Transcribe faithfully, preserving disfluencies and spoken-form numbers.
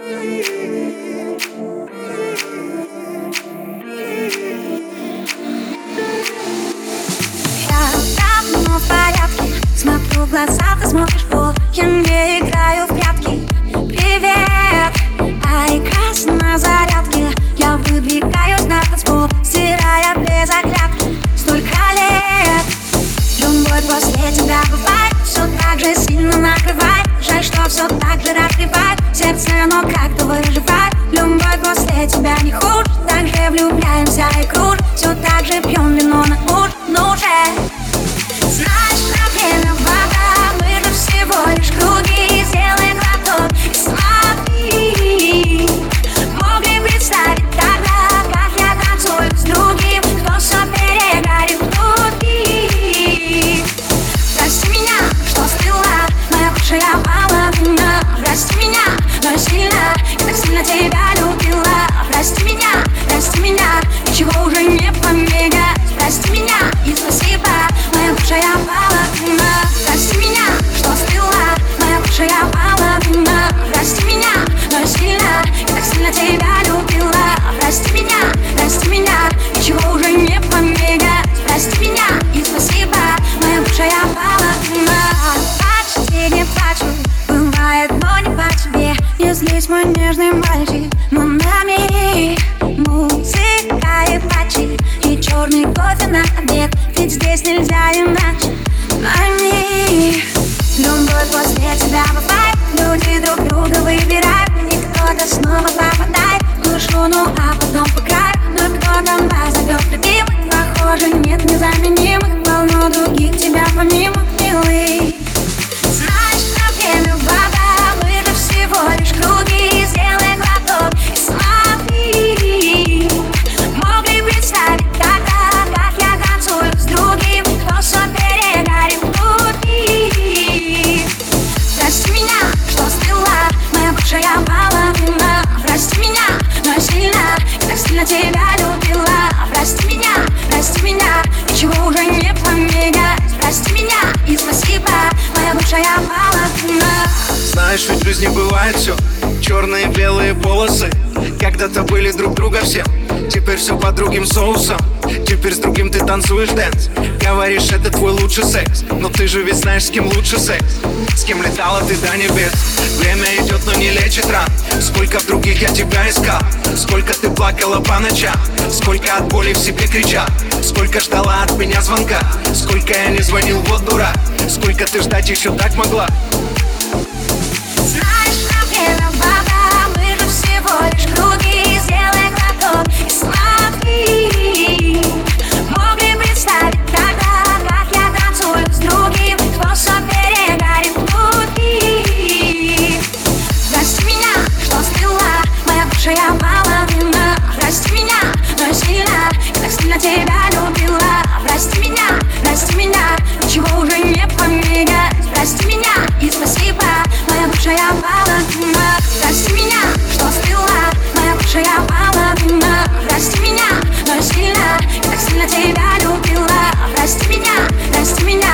давно в порядке, смотрю в глаза, ты смотришь в пол. Я не играю в прятки. Привет, ай, красный на зарядке. Я выдвигаюсь на танцпол, стирая без оглядки. Столько лет, любовь после тебя бывает, все так же сильно накрывает. Жаль, что все так же раскрывает сердце, но как-то выживает. Любовь после тебя не хуже, так же влюбляемся и кружим. Все так же пьем вино на ужин, ну же. Знаешь, про время вода, мы же всего лишь круги. Сделай глоток и смотри. Мог ли представить тогда, как я танцую с другим, кто все перегорит внутри. Прости меня, что стыла, моя бывшая половина. Прости меня, но я сильно, я так сильно тебя любила. Прости меня, прости меня, ничего уже не поменять. Прости меня и спасибо, моя бывшая половина. Прости меня, что стыла, моя бывшая половина. Прости меня, но я сильно, я так сильно тебя любила. Прости меня, прости меня, ничего уже не поменять. Прости меня и спасибо, моя бывшая половина. Почти не плачу, бывает, но не по тебе. Не злись, мой нежный мальчик, монами. Музыка и патчи, и черный кофе на обед, ведь здесь нельзя иначе. Пойми, любовь после тебя бывает, люди друг друга выбирают, и кто-то снова попадает в душу, ну а потом по краю. Но кто-то вас зовет любимых, похоже, нет незаменимых, полно других тебя помимо, милый. Знаешь, про время вода, мы же всего лишь круги. Сделай глоток и смотри. Мог ли представить тогда, как я танцую с другим, кто все перегорит внутри. Прости меня, что стыла, моя бывшая половина. Прости меня, но я сильно, я так сильно тебя любила. Прости меня, прости меня, ничего уже не поменять. Прости меня и спасибо, моя бывшая половина. Знаешь, ведь в жизни бывает все, черные, белые полосы. Когда-то были друг друга все, теперь все под другим соусом. Теперь с другим ты танцуешь дэнс. Говоришь, это твой лучший секс, но ты же ведь знаешь, с кем лучше секс. С кем летала ты до небес. Время идет, но не лечит ран. Сколько в других я тебя искал, сколько ты плакала по ночам, сколько от боли в себе кричал, сколько ждала от меня звонка, сколько я не звонил, вот дурак. Сколько ты ждать еще так могла. Знаешь, про время вода, мы же всего лишь круги. Сделай глоток и смотри. Мог ли представить тогда, как я танцую с другим, кто все перегорит внутри. Прости меня, что стыла, моя бывшая половина. Прости меня, но я сильно, я так сильно тебя любила. Прости меня, прости меня, ничего уже не поменять. Прости меня и спасибо, моя бывшая половина. Прости меня, что стыла, моя бывшая половина. Прости меня, но я сильно, я так сильно тебя любила. Прости меня, прости меня,